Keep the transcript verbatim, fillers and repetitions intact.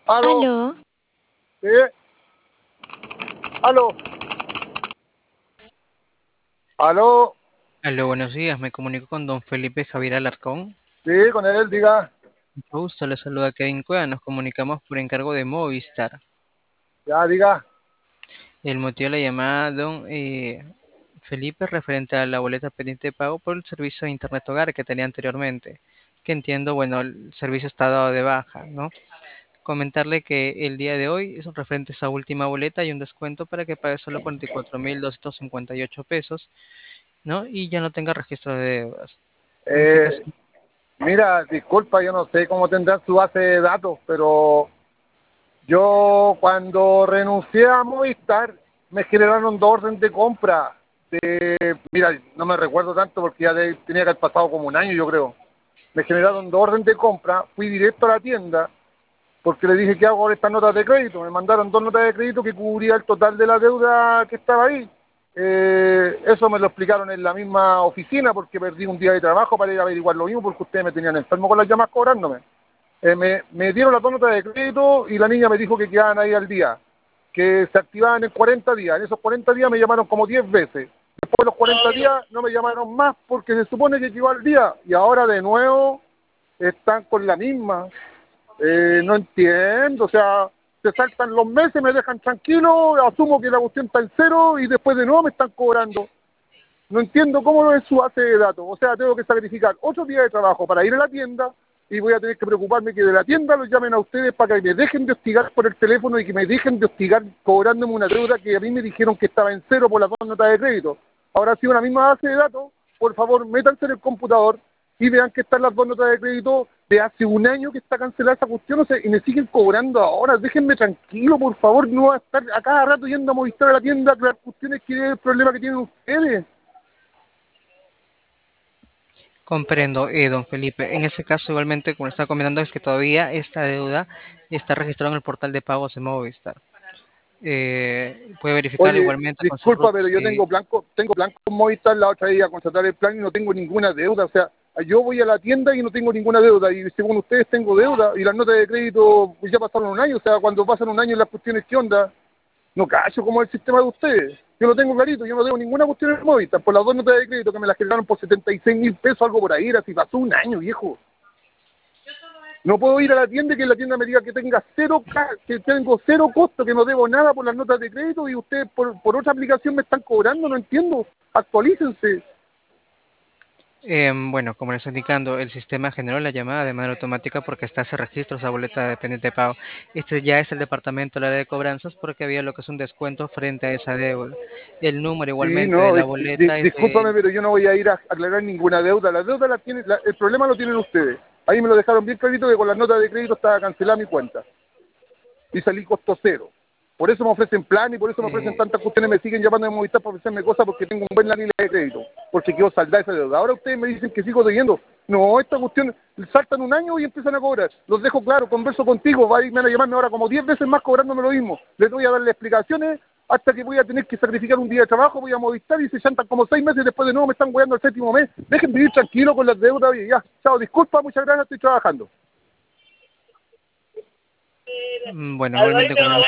Aló, Aló, sí, aló, aló, Aló, buenos días. Me comunico con don Felipe Javier Alarcón. sí, con él, diga, Mucho gusto, le saluda Kevin Cueva. Nos comunicamos por encargo de Movistar. ya, diga. El motivo de la llamada, don eh, Felipe, referente a la boleta pendiente de pago por el servicio de Internet Hogar que tenía anteriormente. Que entiendo, bueno, el servicio está dado de baja, ¿no? Comentarle que el día de hoy es referente a esa última boleta y un descuento para que pague solo cuarenta y cuatro mil doscientos cincuenta y ocho pesos, ¿no? Y ya no tenga registro de deudas. En ese caso, Eh, Mira, disculpa, yo no sé cómo tendrán su base de datos, pero yo cuando renuncié a Movistar me generaron dos órdenes de compra. De, mira, no me recuerdo tanto porque ya de- tenía que haber pasado como un año, yo creo. Me generaron dos órdenes de compra, fui directo a la tienda porque le dije, ¿qué hago con estas notas de crédito? Me mandaron dos notas de crédito que cubría el total de la deuda que estaba ahí. Eh, eso me lo explicaron en la misma oficina porque perdí un día de trabajo para ir a averiguar lo mismo porque ustedes me tenían enfermo con las llamadas cobrándome. Eh, me, me dieron las dos notas de crédito y la niña me dijo que quedaban ahí al día, que se activaban en cuarenta días. En esos cuarenta días me llamaron como diez veces. Después de los cuarenta días no me llamaron más porque se supone que quedó al día y ahora de nuevo están con la misma. Eh, no entiendo, o sea, se saltan los meses, me dejan tranquilo, asumo que la cuestión está en cero y después de nuevo me están cobrando. No entiendo cómo es su base de datos, o sea, tengo que sacrificar ocho días de trabajo para ir a la tienda y voy a tener que preocuparme que de la tienda los llamen a ustedes para que me dejen de hostigar por el teléfono y que me dejen de hostigar cobrándome una deuda que a mí me dijeron que estaba en cero por las dos notas de crédito. Ahora sí, una misma base de datos, por favor, métanse en el computador y vean que están las dos notas de crédito de hace un año que está cancelada esa cuestión, o sea, y me siguen cobrando ahora. Déjenme tranquilo, por favor, no va a estar a cada rato yendo a Movistar a la tienda a aclarar cuestiones que es el problema que tienen ustedes. comprendo, eh, don Felipe. En ese caso, igualmente, como le estaba comentando, es que todavía esta deuda está registrada en el portal de pagos de Movistar. Eh, puede verificar Oye, igualmente con su disculpa, RUT pero yo si tengo plan con, tengo plan con Movistar, la otra vez a contratar el plan y no tengo ninguna deuda. O sea, yo voy a la tienda y no tengo ninguna deuda. Y según ustedes tengo deuda y las notas de crédito pues ya pasaron un año. O sea, cuando pasan un año las cuestiones, ¿qué onda? No cacho cómo es el sistema de ustedes. Yo lo tengo clarito, yo no debo ninguna cuestión en Movistar. Por las dos notas de crédito que me las generaron por setenta y seis mil pesos, algo por ahí, era así, pasó un año, viejo. No puedo ir a la tienda y que la tienda me diga que tenga cero, que tengo cero costo, que no debo nada por las notas de crédito y ustedes por, por otra aplicación me están cobrando, no entiendo. Actualícense. Eh, bueno, como les estoy indicando, el sistema generó la llamada de manera automática porque está ese registro, esa boleta de pendiente de pago. Este ya es el departamento del área de cobranzas porque había lo que es un descuento frente a esa deuda. El número Sí, igualmente de no, la di- di- boleta es discúlpame, de... pero yo no voy a ir a aclarar ninguna deuda. La deuda la tiene, la- el problema lo tienen ustedes. Ahí me lo dejaron bien clarito que con las notas de crédito estaba cancelada mi cuenta. Y salí costo cero. Por eso me ofrecen plan y por eso me ofrecen eh, tantas cuestiones, me siguen llamando de Movistar para ofrecerme cosas porque tengo un buen línea de crédito, porque quiero saldar esa deuda. Ahora ustedes me dicen que sigo debiendo. No, esta cuestión saltan un año y empiezan a cobrar. Los dejo claro, converso contigo, va a irme a llamarme ahora como diez veces más cobrándome lo mismo. Les voy a darle explicaciones hasta que voy a tener que sacrificar un día de trabajo, voy a Movistar y se chantan como seis meses y después de nuevo me están weando el séptimo mes. Dejen vivir tranquilo con las deudas y ya. Chao, disculpa, muchas gracias, estoy trabajando. mm, bueno, igualmente como